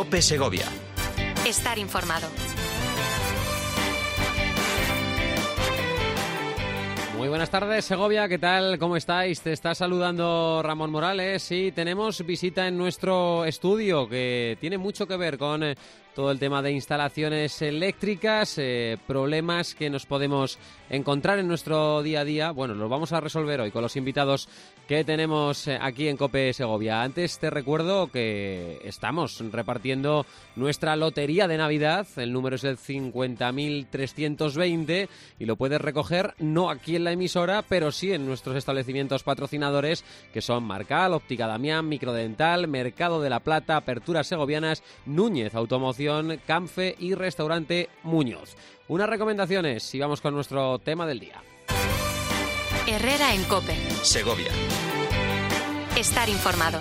COPE Segovia. Estar informado. Muy buenas tardes, Segovia, ¿qué tal? ¿Cómo estáis? Te está saludando Ramón Morales y tenemos visita en nuestro estudio que tiene mucho que ver con todo el tema de instalaciones eléctricas, problemas que nos podemos encontrar en nuestro día a día. Bueno, los vamos a resolver hoy con los invitados que tenemos aquí en COPE Segovia. Antes te recuerdo que estamos repartiendo nuestra lotería de Navidad. El número es el 50.320 y lo puedes recoger no aquí en la emisora, pero sí en nuestros establecimientos patrocinadores, que son Marcal, Óptica Damián, Microdental, Mercado de la Plata, Aperturas Segovianas, Núñez Automoción, Camfe y Restaurante Muñoz. Unas recomendaciones y vamos con nuestro tema del día. Herrera en COPE Segovia. Estar informado.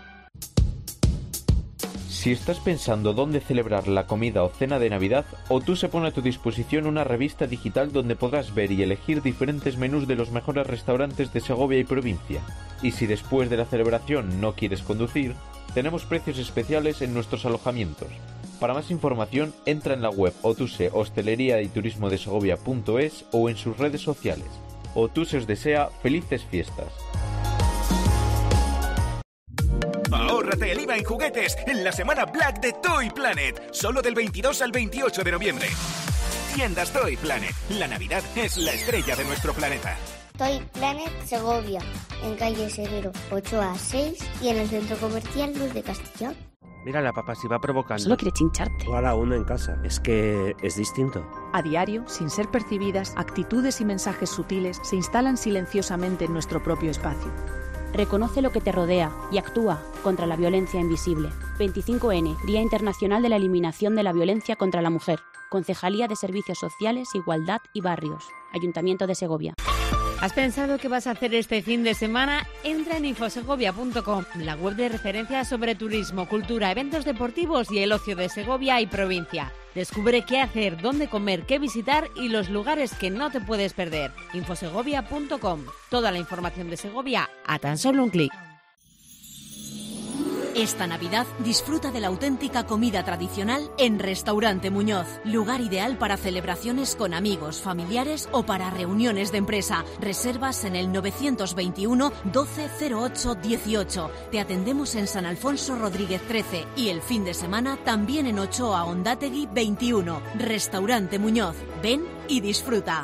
Si estás pensando dónde celebrar la comida o cena de Navidad, O2 se pone a tu disposición una revista digital donde podrás ver y elegir diferentes menús de los mejores restaurantes de Segovia y provincia. Y si después de la celebración no quieres conducir, tenemos precios especiales en nuestros alojamientos. Para más información, entra en la web Otuse Hostelería y Turismo de Segovia.es o en sus redes sociales. Otuse os desea felices fiestas. Ahórrate el IVA en juguetes en la semana Black de Toy Planet, solo del 22 al 28 de noviembre. Tiendas Toy Planet, la Navidad es la estrella de nuestro planeta. Toy Planet Segovia, en calle Severo 8A6 y en el centro comercial Luz de Castellón. Mírala, papá, si va provocando. Solo quiere chincharte. O a la uno en casa. Es que es distinto. A diario, sin ser percibidas, actitudes y mensajes sutiles se instalan silenciosamente en nuestro propio espacio. Reconoce lo que te rodea y actúa contra la violencia invisible. 25N, Día Internacional de la Eliminación de la Violencia contra la Mujer. Concejalía de Servicios Sociales, Igualdad y Barrios. Ayuntamiento de Segovia. ¿Has pensado qué vas a hacer este fin de semana? Entra en infosegovia.com, la web de referencia sobre turismo, cultura, eventos deportivos y el ocio de Segovia y provincia. Descubre qué hacer, dónde comer, qué visitar y los lugares que no te puedes perder. Infosegovia.com. Toda la información de Segovia a tan solo un clic. Esta Navidad disfruta de la auténtica comida tradicional en Restaurante Muñoz. Lugar ideal para celebraciones con amigos, familiares o para reuniones de empresa. Reservas en el 921 12 08 18. Te atendemos en San Alfonso Rodríguez 13 y el fin de semana también en Ochoa Ondátegui 21. Restaurante Muñoz. Ven y disfruta.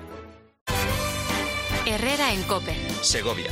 Herrera en COPE Segovia.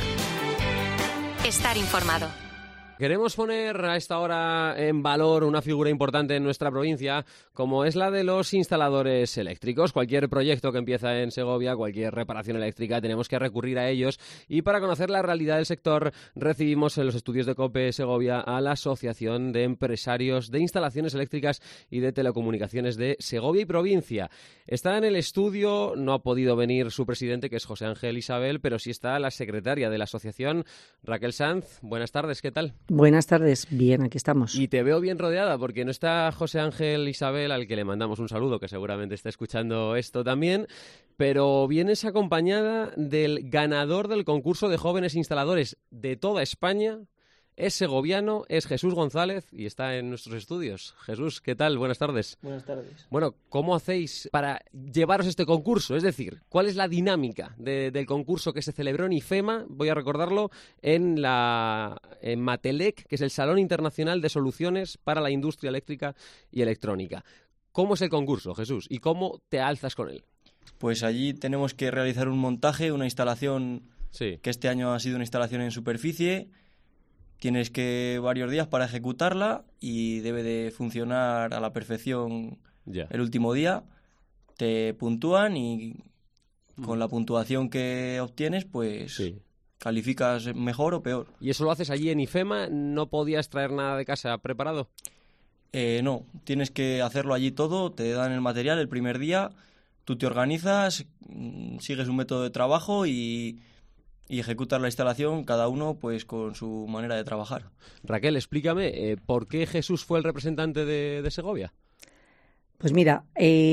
Estar informado. Queremos poner a esta hora en valor una figura importante en nuestra provincia, como es la de los instaladores eléctricos. Cualquier proyecto que empieza en Segovia, cualquier reparación eléctrica, tenemos que recurrir a ellos. Y para conocer la realidad del sector, recibimos en los estudios de COPE Segovia a la Asociación de Empresarios de Instalaciones Eléctricas y de Telecomunicaciones de Segovia y provincia. Está en el estudio, no ha podido venir su presidente, que es José Ángel Isabel, pero sí está la secretaria de la asociación, Raquel Sanz. Buenas tardes, ¿qué tal? Buenas tardes, bien, aquí estamos. Y te veo bien rodeada, porque no está José Ángel Isabel, al que le mandamos un saludo, que seguramente está escuchando esto también, pero vienes acompañada del ganador del concurso de jóvenes instaladores de toda España. Es segoviano, es Jesús González y está en nuestros estudios. Jesús, ¿qué tal? Buenas tardes. Buenas tardes. Bueno, ¿cómo hacéis para llevaros este concurso? Es decir, ¿cuál es la dinámica del concurso que se celebró en IFEMA? Voy a recordarlo, en Matelec, que es el Salón Internacional de Soluciones para la Industria Eléctrica y Electrónica. ¿Cómo es el concurso, Jesús? ¿Y cómo te alzas con él? Pues allí tenemos que realizar un montaje, una instalación, sí, que este año ha sido una instalación en superficie. Tienes que varios días para ejecutarla y debe de funcionar a la perfección el último día. Te puntúan y con la puntuación que obtienes, pues calificas mejor o peor. ¿Y eso lo haces allí en IFEMA? ¿No podías traer nada de casa preparado? No, tienes que hacerlo allí todo. Te dan el material el primer día, tú te organizas, sigues un método de trabajo y ejecutar la instalación, cada uno pues con su manera de trabajar. Raquel, explícame, ¿por qué Jesús fue el representante de Segovia? Pues mira,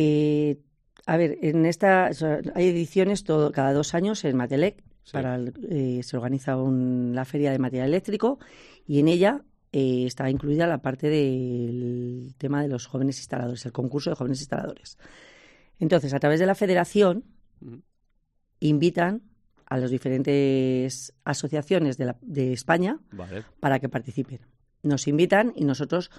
a ver, hay ediciones cada 2 años en Matelec, se organiza la feria de material eléctrico y en ella está incluida la parte del tema de los jóvenes instaladores, el concurso de jóvenes instaladores. Entonces, a través de la federación, invitan a las diferentes asociaciones de España para que participen. Nos invitan y nosotros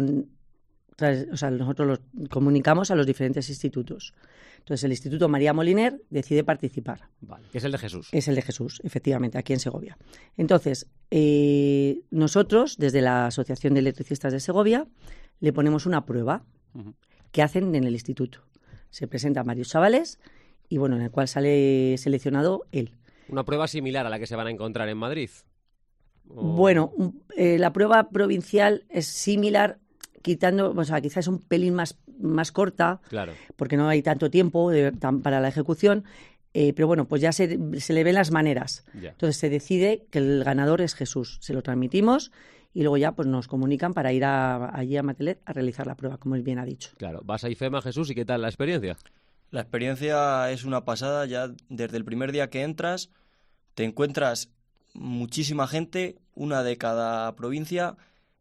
nosotros los comunicamos a los diferentes institutos. Entonces, el Instituto María Moliner decide participar. Vale, que es el de Jesús. Es el de Jesús, efectivamente, aquí en Segovia. Entonces, nosotros, desde la Asociación de Electricistas de Segovia, le ponemos una prueba que hacen en el instituto. Se presentan varios chavales y, bueno, en el cual sale seleccionado él. ¿Una prueba similar a la que se van a encontrar en Madrid? Bueno, la prueba provincial es similar, quitando, o sea, quizás es un pelín más corta, claro, porque no hay tanto tiempo para la ejecución, pero bueno, pues ya se le ven las maneras. Ya. Entonces se decide que el ganador es Jesús, se lo transmitimos y luego ya pues nos comunican para ir allí a Matelet a realizar la prueba, como él bien ha dicho. Claro, vas a IFEMA, Jesús, ¿y qué tal la experiencia? La experiencia es una pasada, ya desde el primer día que entras te encuentras muchísima gente, una de cada provincia,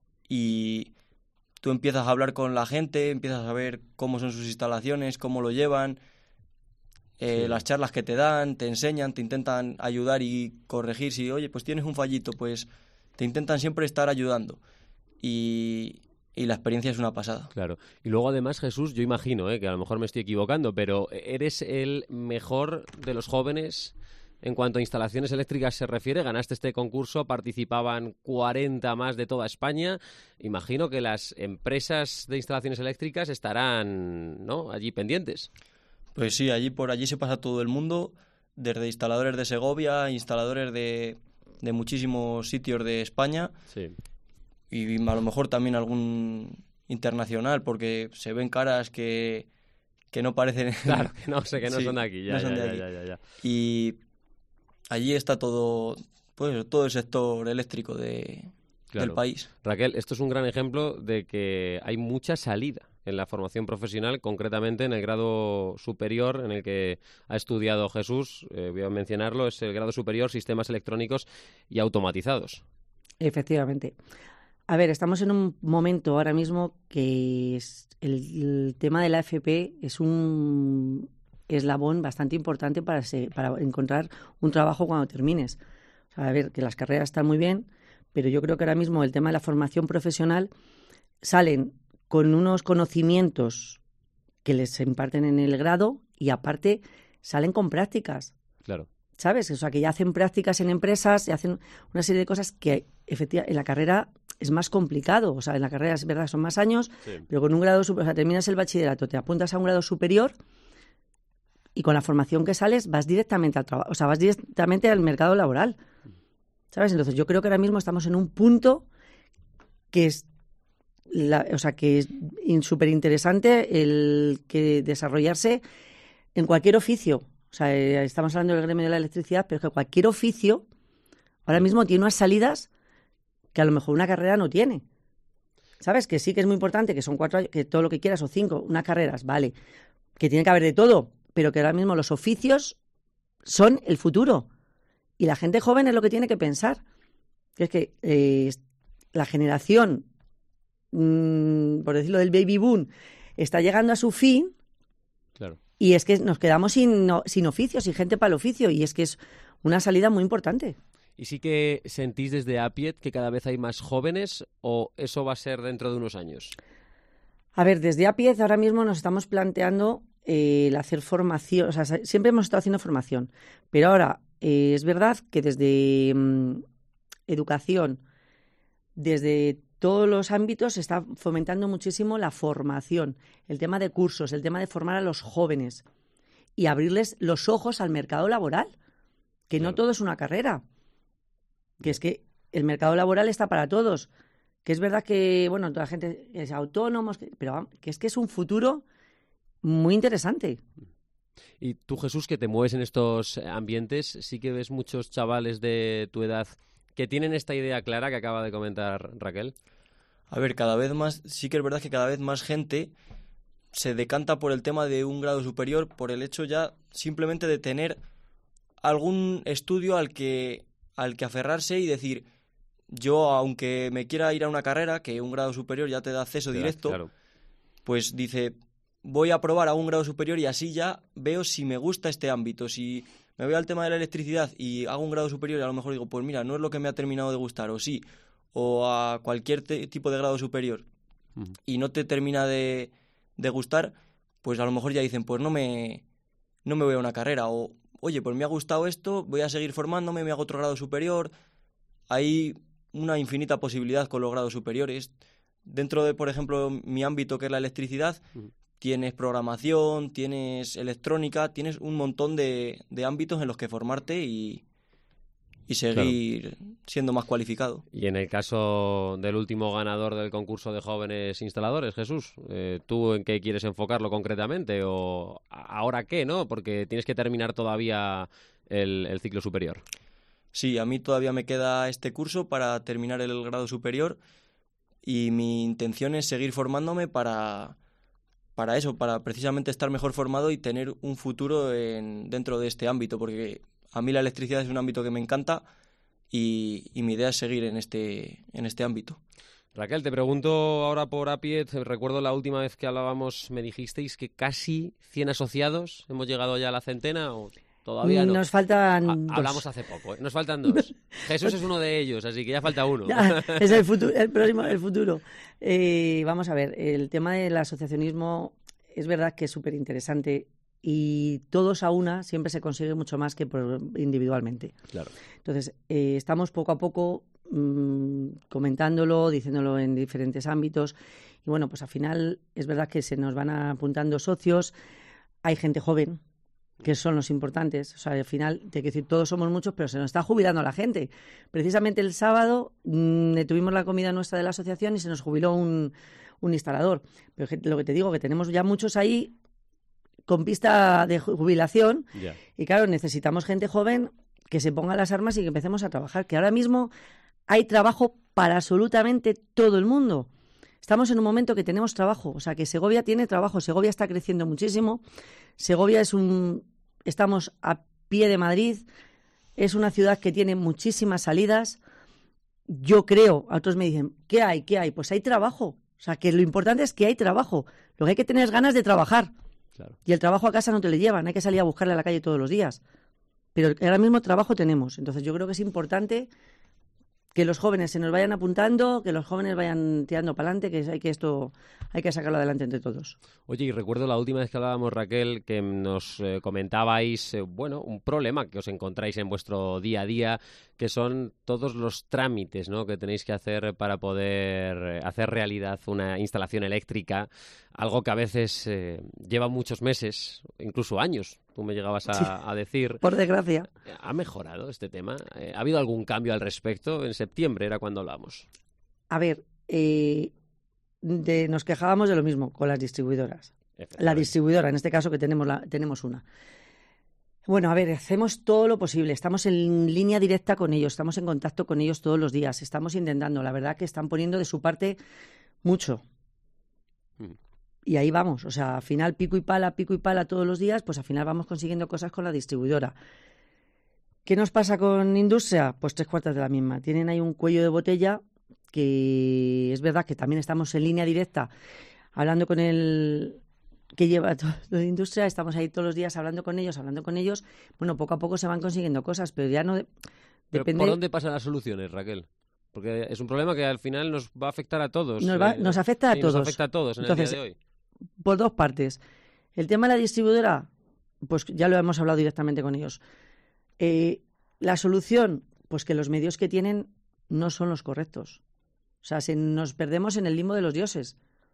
y tú empiezas a hablar con la gente, empiezas a ver cómo son sus instalaciones, cómo lo llevan, las charlas que te dan, te enseñan, te intentan ayudar y corregir. Si, oye, pues tienes un fallito, pues te intentan siempre estar ayudando. Y la experiencia es una pasada. Claro. Y luego, además, Jesús, yo imagino que a lo mejor me estoy equivocando, pero ¿eres el mejor de los jóvenes en cuanto a instalaciones eléctricas se refiere? Ganaste este concurso, participaban 40 más de toda España. Imagino que las empresas de instalaciones eléctricas estarán, ¿no?, allí pendientes. Pues sí, por allí se pasa todo el mundo, desde instaladores de Segovia, instaladores de muchísimos sitios de España. Sí. Y a lo mejor también algún internacional, porque se ven caras que no parecen... Claro, que no son de aquí. Ya. Y allí está todo el sector eléctrico del país. Raquel, esto es un gran ejemplo de que hay mucha salida en la formación profesional, concretamente en el grado superior en el que ha estudiado Jesús. Voy a mencionarlo, es el grado superior Sistemas Electrónicos y Automatizados. Efectivamente. A ver, estamos en un momento ahora mismo que el tema de la FP es un eslabón bastante importante para encontrar un trabajo cuando termines. O sea, a ver, que las carreras están muy bien, pero yo creo que ahora mismo el tema de la formación profesional salen con unos conocimientos que les imparten en el grado y aparte salen con prácticas. Claro. ¿Sabes? O sea, que ya hacen prácticas en empresas, ya hacen una serie de cosas que efectivamente en la carrera es más complicado. O sea, en la carrera es verdad, son más años, pero con un grado superior, o sea, terminas el bachillerato, te apuntas a un grado superior y con la formación que sales vas directamente al trabajo, o sea, vas directamente al mercado laboral. ¿Sabes? Entonces yo creo que ahora mismo estamos en un punto que es que es súper interesante el que desarrollarse en cualquier oficio. O sea, estamos hablando del gremio de la electricidad, pero es que cualquier oficio ahora mismo tiene unas salidas que a lo mejor una carrera no tiene. ¿Sabes? Que sí que es muy importante, que son 4 años, que todo lo que quieras, o 5, unas carreras, vale. Que tiene que haber de todo, pero que ahora mismo los oficios son el futuro. Y la gente joven es lo que tiene que pensar. Que es que la generación, por decirlo, del baby boom, está llegando a su fin. Claro. Y es que nos quedamos sin oficios, sin gente para el oficio, y es que es una salida muy importante. ¿Y sí que sentís desde APIET que cada vez hay más jóvenes o eso va a ser dentro de unos años? A ver, desde APIET ahora mismo nos estamos planteando el hacer formación, o sea, siempre hemos estado haciendo formación, pero ahora es verdad que desde educación, desde todos los ámbitos se está fomentando muchísimo la formación, el tema de cursos, el tema de formar a los jóvenes y abrirles los ojos al mercado laboral, que no todo es una carrera, que es que el mercado laboral está para todos, que es verdad que, bueno, toda la gente es autónomos, pero que es un futuro muy interesante. Y tú, Jesús, que te mueves en estos ambientes, sí que ves muchos chavales de tu edad que tienen esta idea clara que acaba de comentar Raquel. A ver, cada vez más, sí que es verdad que cada vez más gente se decanta por el tema de un grado superior por el hecho ya simplemente de tener algún estudio al que aferrarse y decir, yo, aunque me quiera ir a una carrera, que un grado superior ya te da acceso directo, claro, pues dice, voy a probar a un grado superior y así ya veo si me gusta este ámbito. Si me voy al tema de la electricidad y hago un grado superior y a lo mejor digo, pues mira, no es lo que me ha terminado de gustar, o sí, o a cualquier tipo de grado superior, y no te termina de gustar, pues a lo mejor ya dicen, pues no me voy a una carrera, o oye, pues me ha gustado esto, voy a seguir formándome, me hago otro grado superior. Hay una infinita posibilidad con los grados superiores. Dentro de, por ejemplo, mi ámbito, que es la electricidad, tienes programación, tienes electrónica, tienes un montón de ámbitos en los que formarte y seguir siendo más cualificado. Y en el caso del último ganador del concurso de jóvenes instaladores, Jesús, ¿tú en qué quieres enfocarlo concretamente? ¿O ahora qué, no? Porque tienes que terminar todavía el ciclo superior. Sí, a mí todavía me queda este curso para terminar el grado superior y mi intención es seguir formándome para eso, para precisamente estar mejor formado y tener un futuro dentro de este ámbito, porque a mí la electricidad es un ámbito que me encanta y mi idea es seguir en este ámbito. Raquel, te pregunto ahora por Apiet. Recuerdo la última vez que hablábamos, me dijisteis que casi 100 asociados. ¿Hemos llegado ya a la centena o todavía no? Nos faltan dos. Hablamos hace poco, ¿eh? Nos faltan dos. Jesús es uno de ellos, así que ya falta uno. Ya, es el futuro, el futuro. Vamos a ver, el tema del asociacionismo es verdad que es súper interesante. Y todos a una siempre se consigue mucho más que individualmente. Claro. Entonces, estamos poco a poco comentándolo, diciéndolo en diferentes ámbitos. Y bueno, pues al final es verdad que se nos van apuntando socios. Hay gente joven, que son los importantes. O sea, al final, te quiero decir, todos somos muchos, pero se nos está jubilando la gente. Precisamente el sábado tuvimos la comida nuestra de la asociación y se nos jubiló un instalador. Pero lo que te digo, que tenemos ya muchos ahí con pista de jubilación, y claro, necesitamos gente joven que se ponga las armas y que empecemos a trabajar, que ahora mismo hay trabajo para absolutamente todo el mundo. Estamos en un momento que tenemos trabajo, o sea, que Segovia tiene trabajo, Segovia está creciendo muchísimo, Segovia estamos a pie de Madrid, es una ciudad que tiene muchísimas salidas. Yo creo, otros me dicen, ¿qué hay? Pues hay trabajo, o sea, que lo importante es que hay trabajo, lo que hay que tener es ganas de trabajar. Claro. Y el trabajo a casa no te lo llevan, hay que salir a buscarle a la calle todos los días. Pero ahora mismo trabajo tenemos. Entonces yo creo que es importante que los jóvenes se nos vayan apuntando, que los jóvenes vayan tirando para adelante, hay que sacarlo adelante entre todos. Oye, y recuerdo la última vez que hablábamos, Raquel, que nos comentabais, un problema que os encontráis en vuestro día a día, que son todos los trámites, ¿no?, que tenéis que hacer para poder hacer realidad una instalación eléctrica, algo que a veces lleva muchos meses, incluso años. Tú me llegabas a decir. Por desgracia. ¿Ha mejorado este tema? ¿Ha habido algún cambio al respecto? En septiembre era cuando hablamos. A ver, nos quejábamos de lo mismo con las distribuidoras. La distribuidora, en este caso, que tenemos una. Bueno, a ver, hacemos todo lo posible. Estamos en línea directa con ellos, estamos en contacto con ellos todos los días. Estamos intentando. La verdad que están poniendo de su parte mucho. Y ahí vamos, o sea, al final pico y pala todos los días, pues al final vamos consiguiendo cosas con la distribuidora. ¿Qué nos pasa con industria? Pues 3/4 de la misma. Tienen ahí un cuello de botella que es verdad que también estamos en línea directa hablando con el que lleva todo lo de industria, estamos ahí todos los días hablando con ellos. Bueno, poco a poco se van consiguiendo cosas, pero ya no depende. ¿Por dónde pasan las soluciones, Raquel? Porque es un problema que al final nos va a afectar a todos. Nos afecta a todos. Nos afecta a todos en Entonces, el día de hoy. Por dos partes. El tema de la distribuidora, pues ya lo hemos hablado directamente con ellos. La solución, pues que los medios que tienen no son los correctos. O sea, nos perdemos en el limbo de los dioses.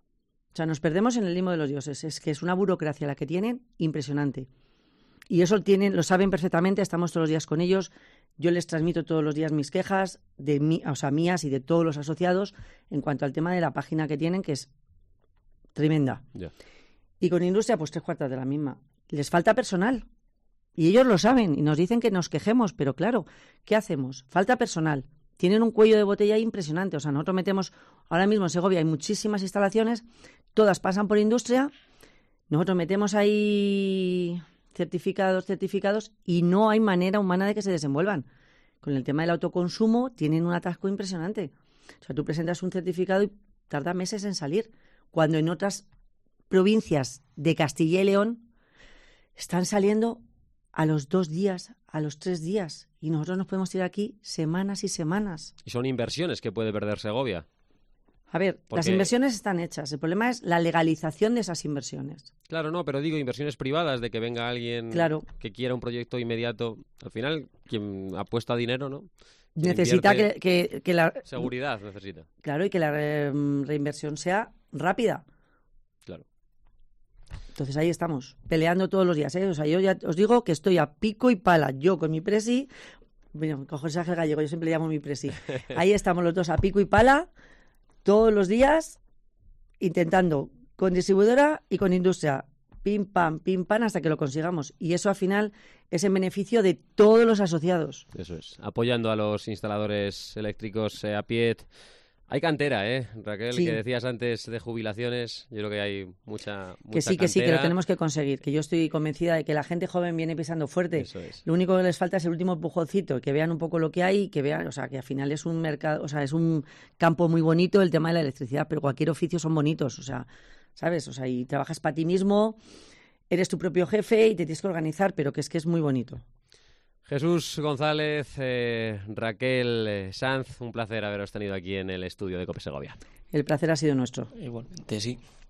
Es que es una burocracia la que tienen impresionante. Y eso lo saben perfectamente, estamos todos los días con ellos. Yo les transmito todos los días mis quejas, mías y de todos los asociados, en cuanto al tema de la página que tienen, que es tremenda. Yeah. Y con industria, pues 3/4 de la misma. Les falta personal. Y ellos lo saben y nos dicen que nos quejemos, pero claro, ¿qué hacemos? Falta personal. Tienen un cuello de botella impresionante. O sea, nosotros metemos, ahora mismo en Segovia hay muchísimas instalaciones, todas pasan por industria, nosotros metemos ahí certificados y no hay manera humana de que se desenvuelvan. con el tema del autoconsumo tienen un atasco impresionante. O sea, tú presentas un certificado y tarda meses en salir, cuando en otras provincias de Castilla y León están saliendo a los 2 días, a los 3 días, y nosotros nos podemos tirar aquí semanas y semanas. Y son inversiones que puede perder Segovia. A ver, las inversiones están hechas. El problema es la legalización de esas inversiones. Claro, no, pero digo inversiones privadas, de que venga alguien que quiera un proyecto inmediato. Al final, quien apuesta dinero, ¿no? Necesita que la... Seguridad necesita. Claro, y que la reinversión sea rápida. Claro. Entonces ahí estamos, peleando todos los días, ¿eh? O sea, yo ya os digo que estoy a pico y pala. Yo con mi presi, bueno, con José Ángel Gallego, yo siempre le llamo mi presi. Ahí estamos los dos a pico y pala, todos los días, intentando, con distribuidora y con industria, pim, pam, hasta que lo consigamos. Y eso al final es en beneficio de todos los asociados. Eso es, apoyando a los instaladores eléctricos a pie. Hay cantera, Raquel, sí. Que decías antes de jubilaciones. Yo creo que hay mucha que sí, cantera. Que lo tenemos que conseguir. Que yo estoy convencida de que la gente joven viene pisando fuerte. Eso es. Lo único que les falta es el último empujoncito, que vean un poco lo que hay, que vean, o sea, que al final es un mercado, o sea, es un campo muy bonito el tema de la electricidad, pero cualquier oficio son bonitos, o sea, ¿sabes? O sea, y trabajas para ti mismo, eres tu propio jefe y te tienes que organizar, pero que es muy bonito. Jesús González, Raquel Sanz, un placer haberos tenido aquí en el estudio de COPE Segovia. El placer ha sido nuestro. Igualmente, sí.